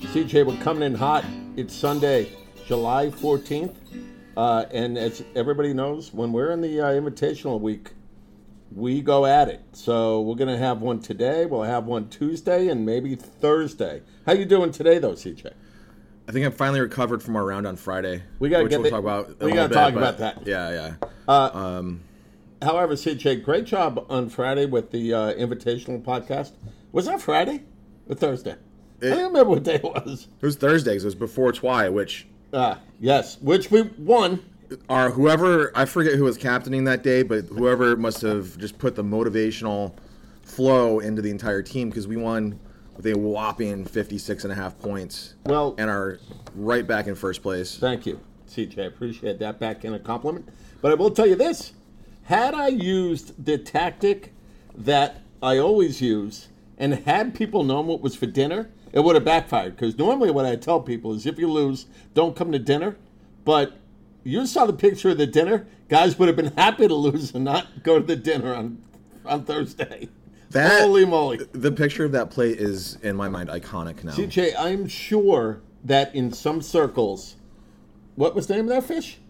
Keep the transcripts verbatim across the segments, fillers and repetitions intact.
C J, we're coming in hot. It's Sunday, July fourteenth. Uh, and as everybody knows, when we're in the uh, Invitational week, we go at it. So we're going to have one today. We'll have one Tuesday and maybe Thursday. How you doing today, though, C J? I think I'm finally recovered from our round on Friday. We got to get we'll the, talk about. We got to talk about that. Yeah, yeah. Uh, um, however, C J, great job on Friday with the uh, Invitational podcast. Was that Friday or Thursday? It, I don't remember what day it was. It was Thursday because it was before Twy, which... Ah, yes, which we won. Our whoever, I forget who was captaining that day, but whoever must have just put the motivational flow into the entire team because we won with a whopping fifty-six and a half points. Well, and are right back in first place. Thank you, C J. I appreciate that back in a compliment. But I will tell you this. Had I used the tactic that I always use and had people known what was for dinner, it would have backfired. Because normally what I tell people is if you lose, don't come to dinner. But you saw the picture of the dinner. Guys would have been happy to lose and not go to the dinner on on Thursday. That, Holy moly. The picture of that plate is, in my mind, iconic now. C J, I'm sure that in some circles, what was the name of that fish?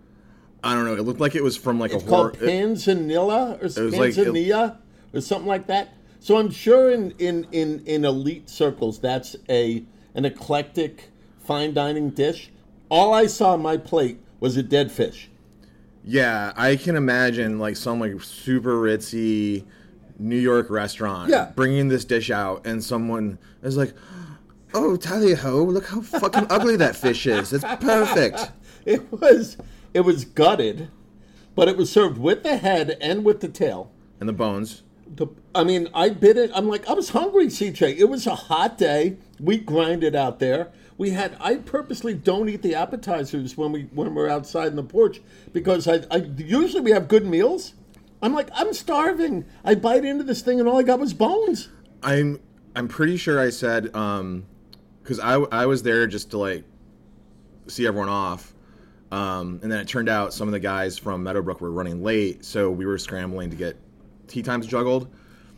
I don't know. It looked like it was from like it's a horror. It's called panzanilla or Panzanilla like, or something like that. So I'm sure in, in, in, in elite circles, that's a an eclectic fine dining dish. All I saw on my plate was a dead fish. Yeah, I can imagine like some like super ritzy New York restaurant yeah. bringing this dish out, and someone is like, "Oh, tally ho! Look how fucking ugly that fish is. It's perfect." It was it was gutted, but it was served with the head and with the tail and the bones. The, I mean, I bit it. I'm like, I was hungry, C J. It was a hot day. We grinded out there. We had. I purposely don't eat the appetizers when we when we're outside in the porch because I, I usually we have good meals. I'm like, I'm starving. I bite into this thing and all I got was bones. I'm I'm pretty sure I said um, because I I was there just to like see everyone off, um, and then it turned out some of the guys from Meadowbrook were running late, so we were scrambling to get tea times juggled,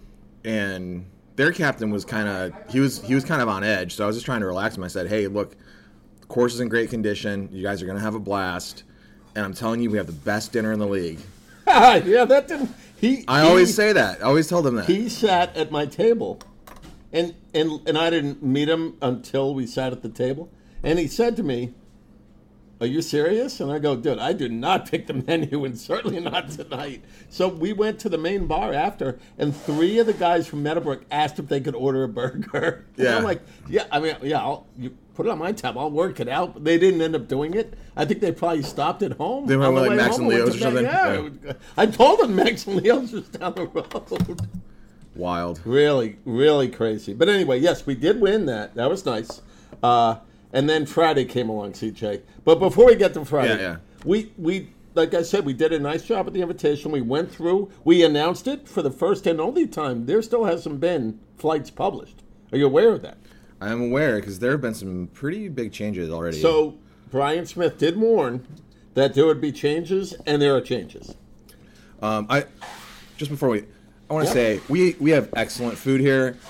and their captain was kind of he was he was kind of on edge, so I was just trying to relax him. I said, hey, look, the course is in great condition, you guys are gonna have a blast, and I'm telling you, we have the best dinner in the league. Yeah, that didn't he I he, always say that I always tell them that. He sat at my table and and and I didn't meet him until we sat at the table, and he said to me, are you serious? And I go, dude, I do not pick the menu, and certainly not tonight. So we went to the main bar after, and three of the guys from Meadowbrook asked if they could order a burger. And yeah. I'm like, yeah, I mean, yeah, I'll, you put it on my tab. I'll work it out. But they didn't end up doing it. I think they probably stopped at home. They went the with like Max and Leo's or something? Yeah. yeah. I told them Max and Leo's was down the road. Wild. Really, really crazy. But anyway, yes, we did win that. That was nice. Uh, And then Friday came along, C J. But before we get to Friday, yeah, yeah. we we like I said, we did a nice job at the invitation. We went through, we announced it for the first and only time. There still hasn't been flights published. Are you aware of that? I am aware because there have been some pretty big changes already. So Brian Smith did warn that there would be changes, and there are changes. Um, I just before we, I want to Yep. say we we have excellent food here.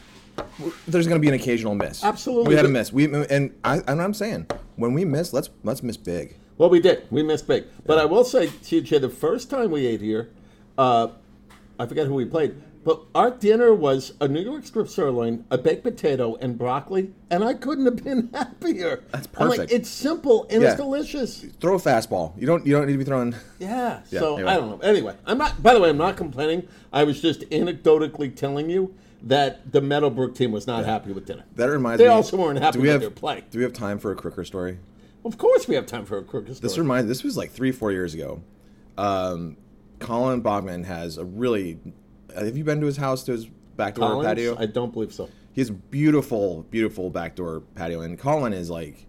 There's going to be an occasional miss. Absolutely. We had a miss. We and I and I'm saying when we miss, let's let's miss big. Well, we did. We missed big. But I will say, C J, the first time we ate here, uh, I forget who we played, but our dinner was a New York strip sirloin, a baked potato, and broccoli, and I couldn't have been happier. That's I'm perfect. like, it's simple and Yeah. it's delicious. Throw a fastball. You don't you don't need to be throwing. Yeah. Yeah, So anyway. I don't know. Anyway, I'm not. By the way, I'm not complaining. I was just anecdotally telling you that the Meadowbrook team was not yeah. happy with dinner. That reminds they me. They also weren't happy with have, their play. Do we have time for a Crooker story? Of course we have time for a Crooker story. This reminds. This was like three, four years ago. Um, Colin Bogman has a really. Have you been to his house, to his back door Collins? patio? I don't believe so. He has beautiful, beautiful backdoor patio, and Colin is like.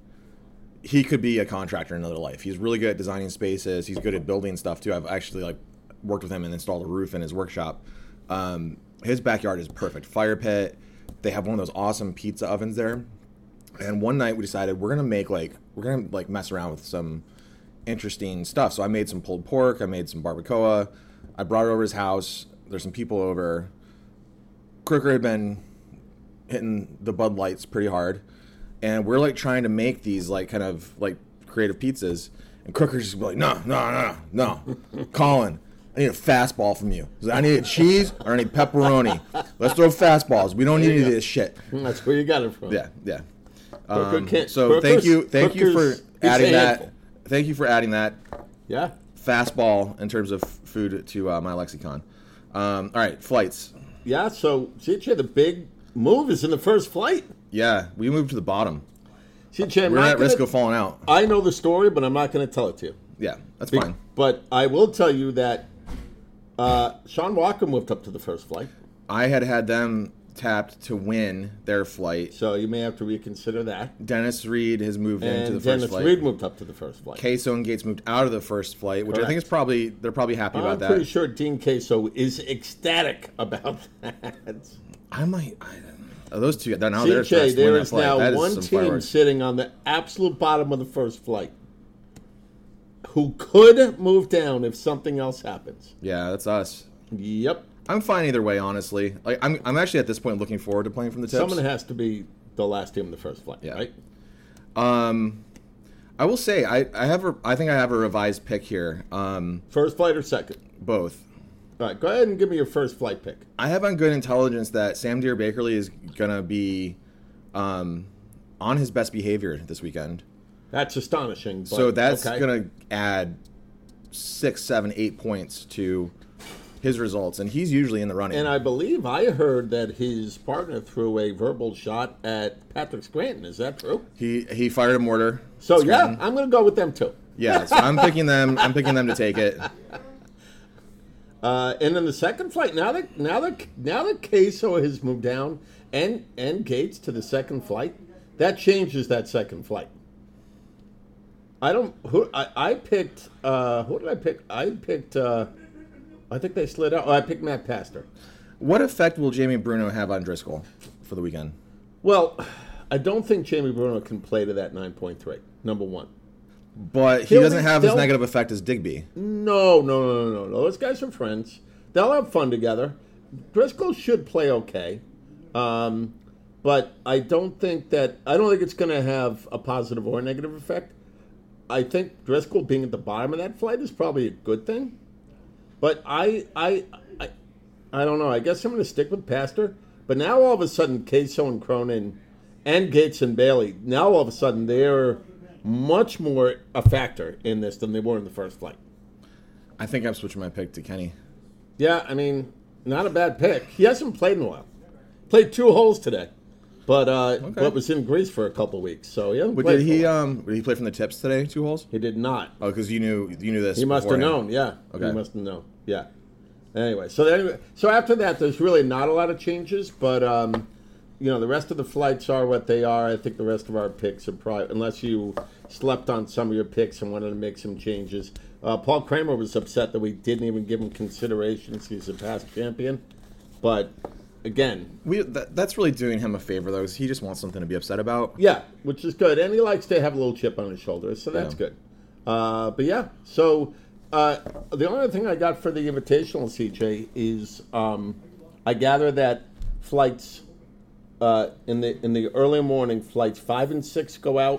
He could be a contractor in another life. He's really good at designing spaces. He's good at building stuff too. I've actually like worked with him and installed a roof in his workshop. Um, his backyard is perfect. Fire pit. They have one of those awesome pizza ovens there. And one night we decided we're gonna make like we're gonna like mess around with some interesting stuff. So I made some pulled pork. I made some barbacoa. I brought it over to his house. There's some people over. Crooker had been hitting the Bud Lights pretty hard. and we're like trying to make these like kind of like creative pizzas, and Crooker's just like, no, no, no, no, Colin, I need a fastball from you. I need a cheese or I need pepperoni. Let's throw fastballs. We don't need any of this shit. That's where you got it from. Yeah, yeah. Crooker Um, can't- so Crooker's- thank you, thank you for Crooker's- he's adding a that. handful. Thank you for adding that Yeah. fastball in terms of food to uh, my lexicon. Um, all right, flights. Yeah, so C J, the big move is in the first flight. Yeah, we moved to the bottom. C J, I'm We're not at risk gonna- of falling out. I know the story, but I'm not going to tell it to you. Yeah, that's Be- fine. But I will tell you that uh, Sean Walker moved up to the first flight, I had had them tapped to win their flight. so you may have to reconsider that. Dennis Reed has moved into the And first Dennis flight. Reed moved up to the first flight. Queso and Gates moved out of the first flight, which I think Correct. is probably they're probably happy I'm about that. pretty sure Dean Queso is ecstatic about that. I might. I, oh, those two. Now they're C J, stressed to win there that is flight. now That is one some team fireworks. sitting on the absolute bottom of the first flight who could move down if something else happens. Yeah, that's us. Yep. I'm fine either way, honestly. Like I'm, I'm actually at this point looking forward to playing from the tips. Someone has to be the last team in the first flight, Yeah. right? Um, I will say I, I have a, I think I have a revised pick here. Um, First flight or second? both. All right, go ahead and give me your first flight pick. I have on good intelligence that Sam Deere Bakerly is gonna be, um, on his best behavior this weekend. That's astonishing. But, So that's okay. gonna add six, seven, eight points to his results, and he's usually in the running. And I believe I heard that his partner threw a verbal shot at Patrick Scranton. Is that true? he he fired a mortar. So Scranton. yeah, I'm going to go with them too. Yeah, so I'm picking them. I'm picking them to take it. Uh, and then the second flight. Now that now that now that Queso has moved down and and Gates to the second flight, that changes that second flight. I don't. Who I, I picked. Uh, who did I pick? I picked. Uh, I think they slid out. Oh, I picked Matt Pastor. What effect will Jamie Bruno have on Driscoll for the weekend? Well, I don't think Jamie Bruno can play to that nine point three. Number one. But he He'll doesn't be- have as they'll- negative effect as Digby. No, no, no, no, no, no. Those guys are friends. They'll have fun together. Driscoll should play okay, um, but I don't think that. I don't think it's going to have a positive or negative effect. I think Driscoll being at the bottom of that flight is probably a good thing. But I, I, I, I don't know. I guess I'm going to stick with Pastor. But now all of a sudden, Queso and Cronin, and Gates and Bailey, now all of a sudden they're much more a factor in this than they were in the first flight. I think I'm switching my pick to Kenny. Yeah, I mean, not a bad pick. He hasn't played in a while. Played two holes today, but uh, but was in Greece for a couple weeks, so he hasn't But played. did for a he while. um did he play from the tips today? Two holes? He did not. Oh, because you knew you knew this. He must have beforehand. known. Yeah. Okay. He must have known. Yeah. Anyway, so anyway, so after that, there's really not a lot of changes, but um, you know, the rest of the flights are what they are. I think the rest of our picks are probably, unless you slept on some of your picks and wanted to make some changes. Uh, Paul Kramer was upset that we didn't even give him consideration since he's a past champion, but again, We that, that's really doing him a favor though, 'cause he just wants something to be upset about. yeah, which is good, and he likes to have a little chip on his shoulder, so that's Yeah. good. Uh, but yeah, so uh, the only thing I got for the invitational, C J, is um, I gather that flights uh, in the in the early morning, flights five and six go out,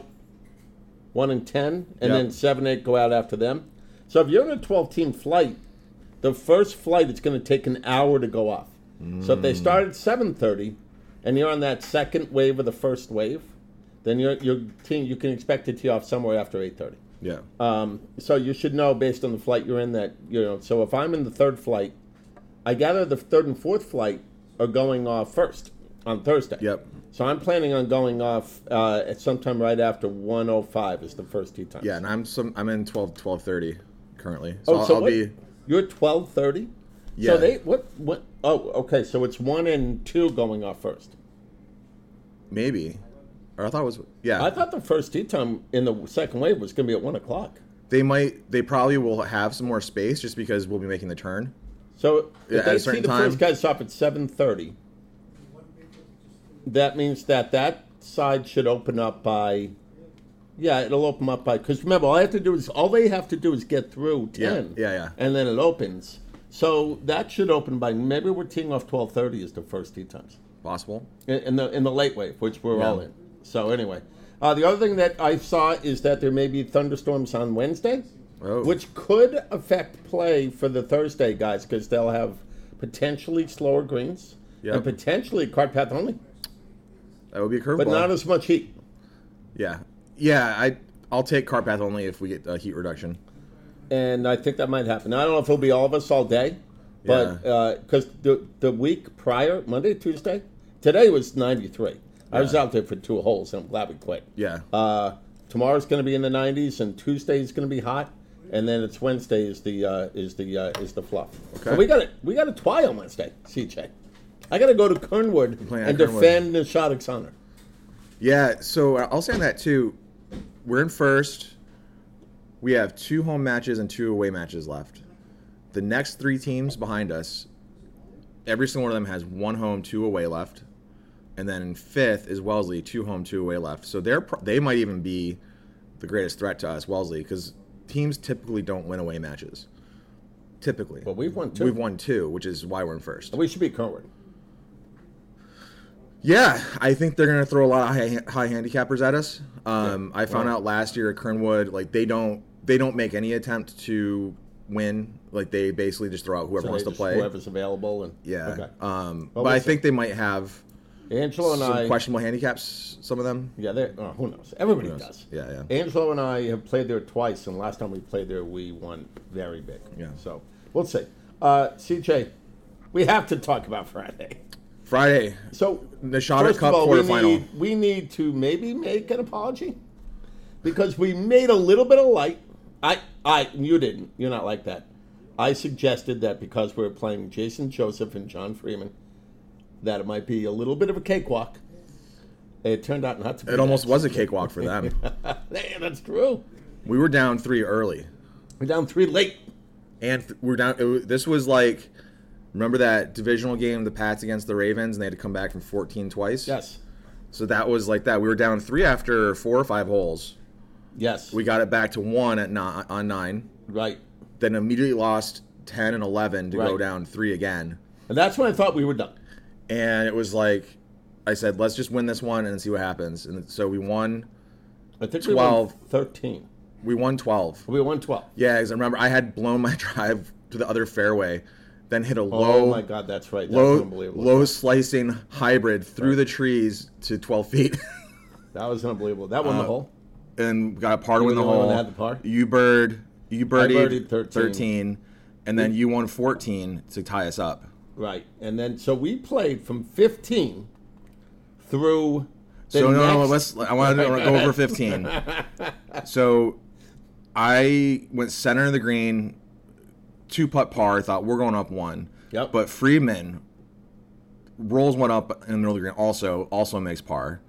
one and ten, and Yep. then seven, eight go out after them. So if you're in a twelve-team flight, the first flight it's going to take an hour to go off. So if they start at seven thirty, and you're on that second wave of the first wave, then your your team you can expect it to tee off somewhere after eight thirty. Yeah. Um, so you should know based on the flight you're in that you know. So if I'm in the third flight, I gather the third and fourth flight are going off first on Thursday. Yep. So I'm planning on going off uh, at sometime right after one oh five is the first tee time. Yeah, and I'm some I'm in twelve twelve thirty currently. So Oh, I'll, so I'll what, be you're twelve thirty. Yeah. So they what what? Oh, okay. So it's one and two going off first. maybe. Or I thought it was yeah. I thought the first tee time in the second wave was going to be at one o'clock. They might they probably will have some more space just because we'll be making the turn. So Yeah, if at they a tee certain the time. first guys off at seven thirty, that means that that side should open up by. Yeah, it'll open up by because remember all I have to do is all they have to do is get through Yeah, ten. yeah, yeah. And then it opens. So that should open by maybe we're teeing off twelve thirty is the first tee times Possible. in, in the in the late wave, which we're Yeah. all in. So anyway, Uh, the other thing that I saw is that there may be thunderstorms on Wednesday, Oh. which could affect play for the Thursday guys because they'll have potentially slower greens Yep. and potentially cart path only, That would be a curveball. but not as much heat. Yeah, yeah. I I'll take cart path only if we get a heat reduction. And I think that might happen. Now, I don't know if it'll be all of us all day, but because the the week prior, Monday, Tuesday, today was ninety-three. I was Yeah. out there for two holes, and I'm glad we quit. Yeah. Uh, tomorrow's going to be in the nineties, and Tuesday is going to be hot, and then it's Wednesday is the uh, is the uh, is the fluff. Okay. So we got it. We got a twi on Wednesday, C J. I got to go to Kernwood playing at and Kernwood. defend Nishatik's honor. Yeah, so I'll say on that too. We're in first. We have two home matches and two away matches left. The next three teams behind us, every single one of them has one home, two away left. And then in fifth is Wellesley, two home, two away left. So they're pro- they might even be the greatest threat to us, Wellesley, because teams typically don't win away matches. Typically. But we've won two. We've won two, which is why we're in first. We should be Kernwood. Yeah, I think they're going to throw a lot of high, high handicappers at us. Um, Yeah. I found Well- out last year at Kernwood, like they don't they don't make any attempt to win. Like they basically just throw out whoever So wants they to just- play. Whoever's available. And, Yeah. Okay. Um, Well, but I we'll think they might have Angelo and some I. questionable handicaps. Some of them. Yeah, they oh, who knows? Everybody Who knows? does. Yeah, yeah. Angelo and I have played there twice, and last time we played there, we won very big. Yeah. So we'll see. Uh, C J, we have to talk about Friday. Friday, So Nishada first Cup of all, we quarterfinal. need, we need to maybe make an apology because we made a little bit of light. I, I, you didn't. You're not like that. I suggested that because we were playing Jason Joseph and John Freeman, that it might be a little bit of a cakewalk. It turned out not to be. It almost that. was a cakewalk for them. Yeah, that's true. We were down three early, We're down three late. and th- we're down. It, was- this was like, remember that divisional game, the Pats against the Ravens, and they had to come back from fourteen twice. Yes. So that was like that. We were down three after four or five holes. Yes. We got it back to one at nine, on nine. right. Then immediately lost ten and eleven to go Right. down three again. And that's when I thought we were done. And it was like, I said, let's just win this one and see what happens. And so we won. I think twelve. we won thirteen. We won twelve. We won twelve. Yeah, because I remember I had blown my drive to the other fairway, then hit a Oh, low, my God, that's right. That's low, unbelievable. low slicing hybrid through the trees to twelve feet, That was unbelievable. That won the Uh, hole. and got a par to You win were the the only one hole. that had the par? You bird, you birdied, birdied thirteen. thirteen, and then you won fourteen to tie us up. Right. And then, so we played from fifteen through the So no, next... no, let's. I want to Go go ahead. over fifteen. So I went center of the green, two putt par. Thought we're going up one. Yep. But Freeman rolls one up in the middle of the green. Also, also makes par.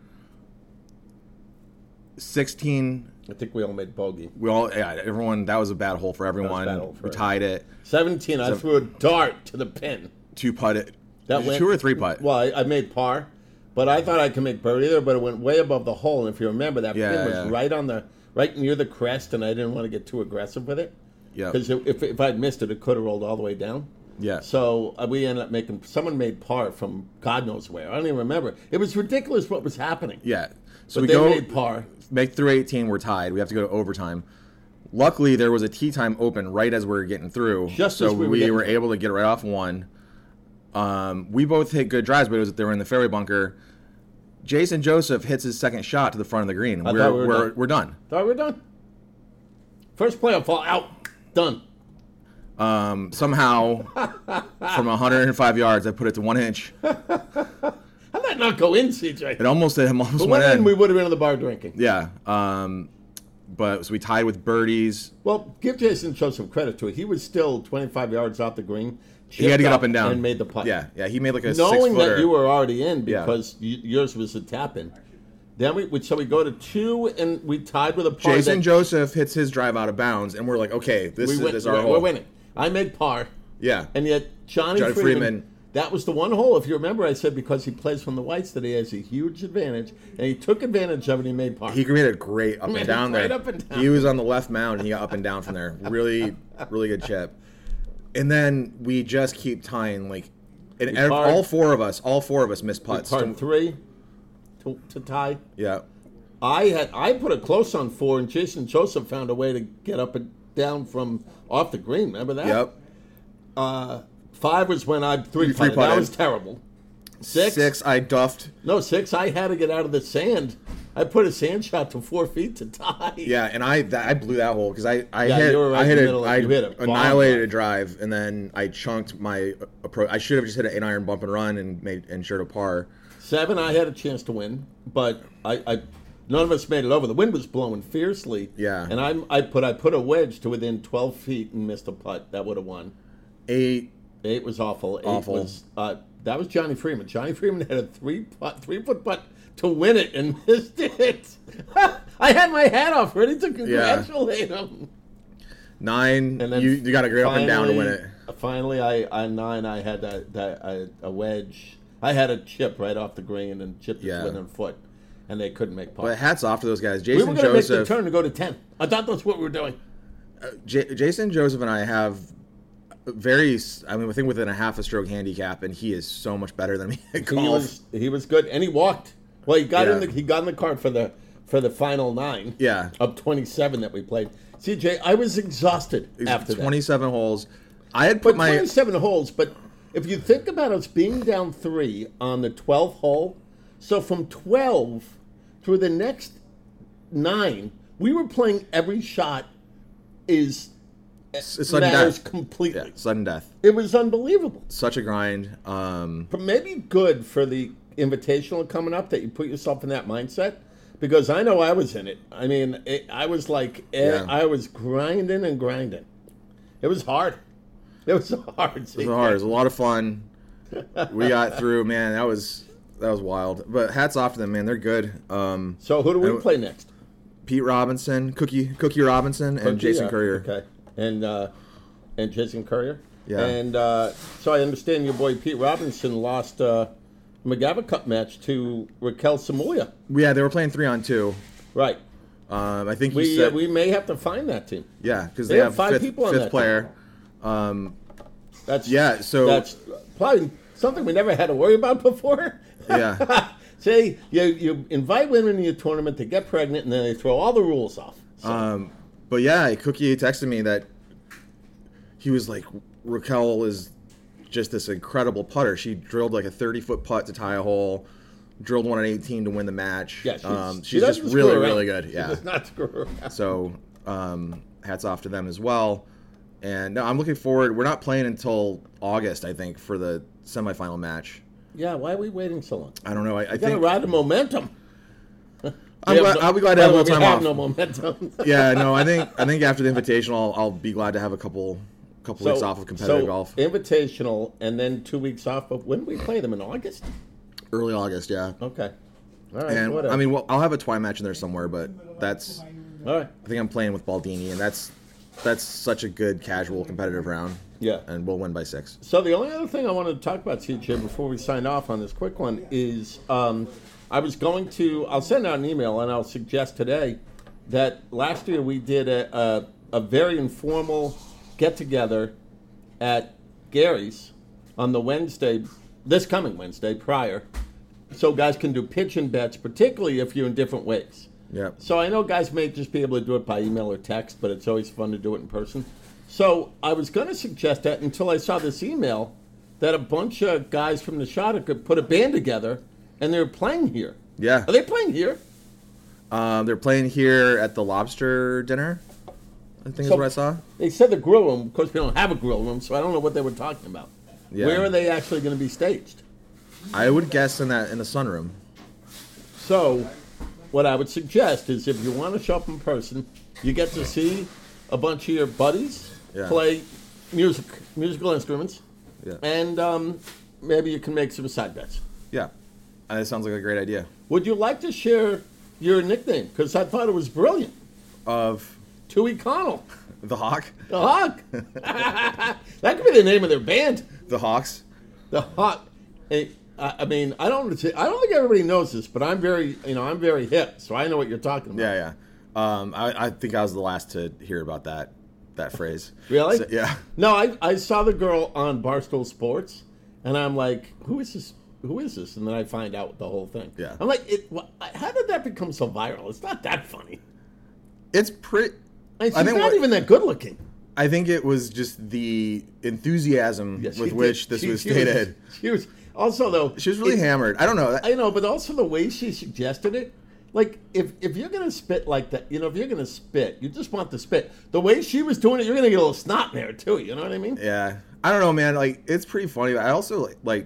Sixteen. I think we all made bogey. We all. Yeah. Everyone. That was a bad hole for everyone. bad hole for we everyone. tied it. seventeen, I So- threw a dart to the pin. Two putt it. That Did you went- two or three putt. Well, I, I made par, but I thought I could make birdie there, but it went way above the hole. And if you remember, that Yeah, pin was yeah. right on the right near the crest, and I didn't want to get too aggressive with it Yeah. because if if I'd missed it, it could have rolled all the way down. Yeah. So uh, we ended up making. Someone made par from God knows where. I don't even remember. It was ridiculous what was happening. Yeah. So But we they go. made par. Make through eighteen, we're tied. We have to go to overtime. Luckily, there was a tee time open right as we were getting through, Just so as we we, were getting were through. able to get right off one. Um, we both hit good drives, but it was they were in the fairway bunker. Jason Joseph hits his second shot to the front of the green. I We're thought we were we're, done. we're done. Thought we were done. First playoff fall out. Done. Um, somehow, from one hundred five yards, I put it to one inch. How'd that not go in, C J? It almost it almost But went when in, in. we would have been in the bar drinking. Yeah. Um, but so we tied with birdies. Well, give Jason Joseph credit to it. He was still twenty-five yards off the green. He had to chipped get up and down and made the putt. Yeah, yeah. He made like a knowing six footer. that you were already in Yeah. because y yours was a tap in. Then we we- so we go to two and we tied with a par. Jason that Joseph hits his drive out of bounds, and we're like, okay, this we is, win, this is our we're, hole. we're winning. I made par, Yeah. and yet Johnny, Johnny Freeman, Freeman- That was the one hole. If you remember, I said because he plays from the whites that he has a huge advantage, and he took advantage of it. and He made par. He made it great up Made and it down right there. up and down. He was on the left mound, and he got up and down from there. Really, really good chip. And then we just keep tying. Like, and ev- parred- all four of us, all four of us missed putts. Par three to, to tie. Yeah. I had I put a close on four, and Jason Joseph found a way to get up and down from off the green. Remember that? Yep. Uh, five was when I three You putted. That three-putted. was terrible. Six. Six, I duffed. No, six. I had to get out of the sand. I put a sand shot to four feet to tie. Yeah, and I that, I blew that hole because I I Yeah, hit you were right I hit in the a, middle of- I you hit a bomb annihilated drive. a drive, and then I chunked my approach. I should have just hit an eight iron bump and run and made and shared a par. Seven, I had a chance to win, but I, I none of us made it over. The wind was blowing fiercely. Yeah. And I I put I put a wedge to within twelve feet and missed a putt. That would have won. Eight. Eight was awful. Eight Awful. was uh, that was Johnny Freeman. Johnny Freeman had a three putt, three foot putt to win it and missed it. I had my hat off, ready to congratulate him. Nine. And then you you got to get up and down to win it. Finally, I on nine, I had that that a, a wedge. I had a chip right off the green and chipped Yeah. it within a foot, and they couldn't make But par. hats off to those guys. We Jason were going to make the Joseph. turn to go to ten. I thought that's what we were doing. J- Jason Joseph and I have very. I mean, I think within a half a stroke handicap, and he is so much better than me at He golf. was he was good, and he walked. Well, he got in Yeah. the he got in the cart for the for the final nine. Yeah. of twenty-seven that we played. C J, I was exhausted after that. twenty-seven holes. I had But put my twenty-seven holes. But if you think about us being down three on the twelfth hole, so from twelve through the next nine, we were playing every shot is s- sudden matters death. completely. Yeah, sudden death. It was unbelievable. Such a grind. Um, But maybe good for the invitational coming up that you put yourself in that mindset, because I know I was in it. I mean, it, I was like, eh, Yeah. I was grinding and grinding. It was hard. It was hard. it was hard. It was a lot of fun. We got through. Man, that was that was wild. But hats off to them, man. They're good. Um, So who do we And- play next? Pete Robinson, Cookie Cookie Robinson, and Cookie, Jason yeah, Courier. Okay, and uh, and Jason Courier. Yeah. And uh, so I understand your boy Pete Robinson lost uh, McGavock Cup match to Raquel Samoya. Yeah, they were playing three on two. Right. Um, I think he We said, uh, we may have to find that team. yeah, because they they, have have five fifth, people on fifth that player. Um, That's Yeah, so- that's probably something we never had to worry about before. Yeah. Say you you invite women in your tournament to get pregnant, and then they throw all the rules off. So, Um, but yeah, Cookie texted me that he was like, Raquel is just this incredible putter. She drilled like a thirty foot putt to tie a hole, drilled one at eighteen to win the match. yeah, she's, um, she she's just doesn't really, screw around. really good. She Yeah. does not screw around. So um, hats off to them as well. And no, I'm looking forward. We're not playing until August, I think, for the semifinal match. Yeah, why are we waiting so long? I don't know. I, I We gotta think ride the momentum. I'm We have glad- no- I'll be glad by to have the a way, little time we have off. no momentum. yeah, no, I think I think after the Invitational, I'll, I'll be glad to have a couple couple weeks off of competitive so golf. Invitational, and then two weeks off. But when do we play them in August? Early August, yeah. Okay. All right. And whatever. I mean, well, I'll have a Twi match in there somewhere, but that's all right. I think I'm playing with Baldini, and that's that's such a good casual competitive round. Yeah. And we'll win by six. So the only other thing I wanted to talk about, C J, before we sign off on this quick one is um, I was going to, I'll send out an email and I'll suggest today that last year we did a, a, a very informal get-together at Gary's on the Wednesday, this coming Wednesday prior, so guys can do pitch and bets, particularly if you're in different ways. Yeah. So I know guys may just be able to do it by email or text, but it's always fun to do it in person. So I was going to suggest that until I saw this email that a bunch of guys from the Shot could put a band together, and they're playing here. Yeah. Are they playing here? Um, they're playing here at the Lobster Dinner. I think is So- what I saw. They said the grill room. Of course, we don't have a grill room, so I don't know what they were talking about. Yeah. Where are they actually going to be staged? I would guess in that in the sunroom. So what I would suggest is if you want to show up in person, you get to see a bunch of your buddies Yeah. play music, musical instruments, Yeah. and um, maybe you can make some side bets. Yeah. Uh, That sounds like a great idea. Would you like to share your nickname? Because I thought it was brilliant. Of Tui Connell, the Hawk, the Hawk. That could be the name of their band, the Hawks. the Hawk. Hey, I I mean, I don't. I don't think everybody knows this, but I'm very, you know, I'm very hip, so I know what you're talking about. Yeah, yeah. Um, I, I think I was the last to hear about that that phrase. Really? So- yeah. No, I, I saw the girl on Barstool Sports, and I'm like, who is this who is this? And then I find out the whole thing. Yeah. I'm like, it, wh- how did that become so viral? It's not that funny. It's pretty. And she's I think not what- even that good looking. I think it was just the enthusiasm Yeah, she with did- which this she- was she stated. She was also though. She was really it- hammered. I don't know. I know, but also the way she suggested it. Like, if, if you're going to spit like that, you know, if you're going to spit, you just want to spit. The way she was doing it, you're going to get a little snot in there, too. You know what I mean? Yeah. I don't know, man. Like, it's pretty funny. I also, like, like,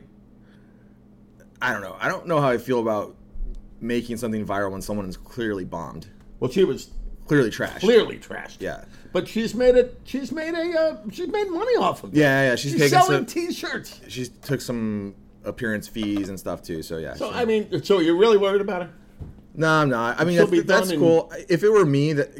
I don't know. I don't know how I feel about making something viral when someone is clearly bombed. Well, she was Clearly trashed. clearly trashed. Yeah. But she's made it, she's made a, uh, she's made money off of it. Yeah, yeah. She's, She's taken selling some, T-shirts. she took some appearance fees and stuff, too. So, yeah. So, she- I mean, so you're really worried about her? No, I'm not. I mean, She'll that's, be that's done in- cool. If it were me that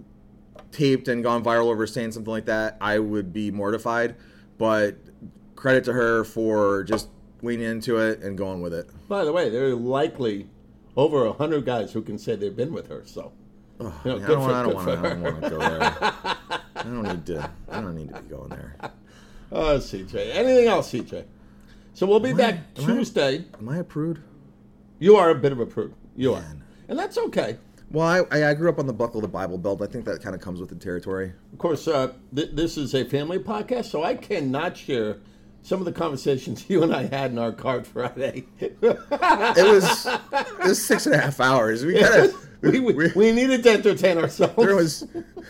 taped and gone viral over saying something like that, I would be mortified. But credit to her for just leaning into it and going with it. By the way, there are likely over a hundred guys who can say they've been with her. So, you know, Man, I good don't, for, I don't good want for to. I don't her. want to go there. I don't need to. I don't need to be going there. Oh, C J. Anything else, C J? So we'll be Am I- back am I- Tuesday. Am I a prude? You are a bit of a prude. You are. Man. And that's okay. Well, I, I I grew up on the buckle of the Bible Belt. I think that kind of comes with the territory. Of course, uh, th- this is a family podcast, so I cannot share some of the conversations you and I had in our card Friday. It was it was six and a half hours. We gotta. we, we, we needed to entertain ourselves. There was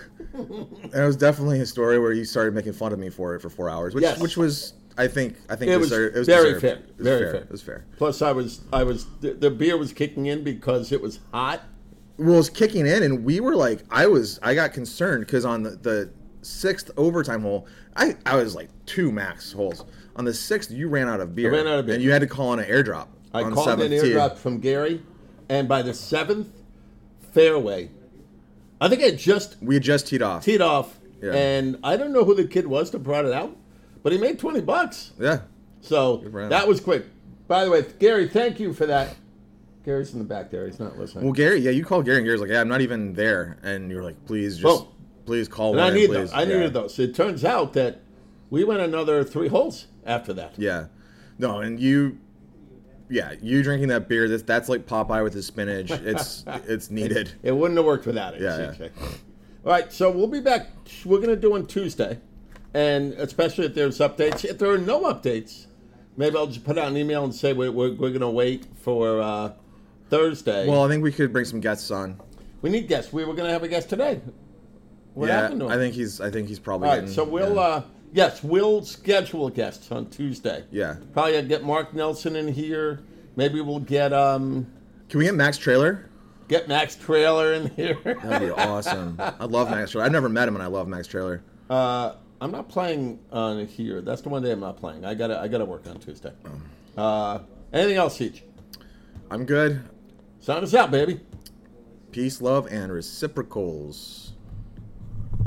there was definitely a story where you started making fun of me for it for four hours, which Yes. which was I think I think It was deserved- it was very deserved. fair. It was Very fair. fair. It was fair. Plus, I was, I was, the, the beer was kicking in because it was hot. Well, it was kicking in, and we were like, I was, I got concerned because on the, the sixth overtime hole, I, I was like two max holes. On the sixth, you ran out of beer. I ran out of beer. and you had to call on an airdrop. I on called an seventh tee. airdrop from Gary, and by the seventh fairway, I think I just We had just teed off. teed off, Yeah. and I don't know who the kid was that brought it out, but he made twenty bucks. Yeah. So for him. that was quick. By the way, Gary, thank you for that. Gary's in the back there. He's not listening. Well, Gary, yeah, you called Gary, and Gary's like, yeah, I'm not even there, and you were like, please, just, Boom. please call and one I in, need please. those. I Yeah. needed those. It turns out that we went another three holes after that. Yeah. No, and you, yeah, you drinking that beer, that's, that's like Popeye with his spinach. It's it's needed. It wouldn't have worked without it. Yeah, C J. All right, so we'll be back. We're going to do on Tuesday, and especially if there's updates. If there are no updates, maybe I'll just put out an email and say we're, we're, we're going to wait for uh, Thursday. Well, I think we could bring some guests on. we need guests. We were going to have a guest today. What yeah, happened to him? I think he's. I think he's probably. All right, getting- so we'll yeah. uh, yes, we'll schedule guests on Tuesday. Yeah. Probably get Mark Nelson in here. Maybe we'll get um Can we get Max Trailer? get Max Trailer in here. That'd be awesome. I love Max Trailer. I've never met him, and I love Max Trailer. Uh, I'm not playing on here. That's the one day I'm not playing. I gotta I gotta work on Tuesday. Uh, anything else, Siege? I'm good. Sign us out, baby. Peace, love, and reciprocals.